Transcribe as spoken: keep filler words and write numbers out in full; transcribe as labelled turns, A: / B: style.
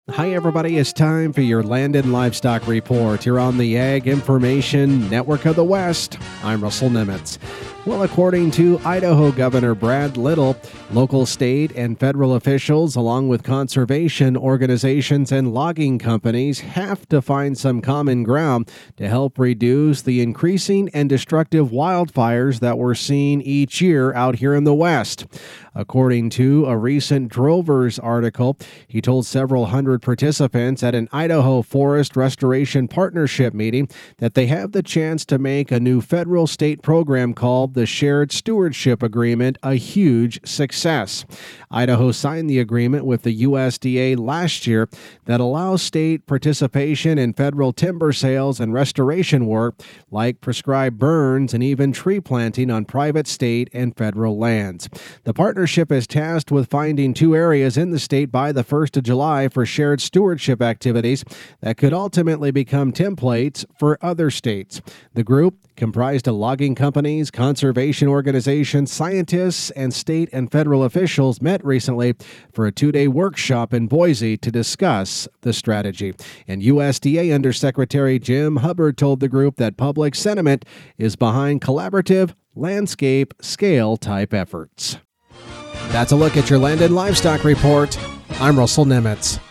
A: Hi, everybody. It's time for your Land and Livestock Report here on the Ag Information Network of the West. I'm Russell Nemitz. Well, according to Idaho Governor Brad Little, local, state, and federal officials, along with conservation organizations and logging companies, have to find some common ground to help reduce the increasing and destructive wildfires that we're seeing each year out here in the West. According to a recent Drovers article, he told several hundred participants at an Idaho Forest Restoration Partnership meeting that they have the chance to make a new federal-state program called the Shared Stewardship Agreement a huge success. Idaho signed the agreement with the U S D A last year that allows state participation in federal timber sales and restoration work, like prescribed burns and even tree planting on private state and federal lands. The partnership is tasked with finding two areas in the state by the first of July for shared stewardship activities that could ultimately become templates for other states. The group, comprised of logging companies, conservation organizations, scientists, and state and federal officials, met recently for a two-day workshop in Boise to discuss the strategy. And U S D A Undersecretary Jim Hubbard told the group that public sentiment is behind collaborative, landscape, scale-type efforts. That's a look at your Land and Livestock Report. I'm Russell Nemitz.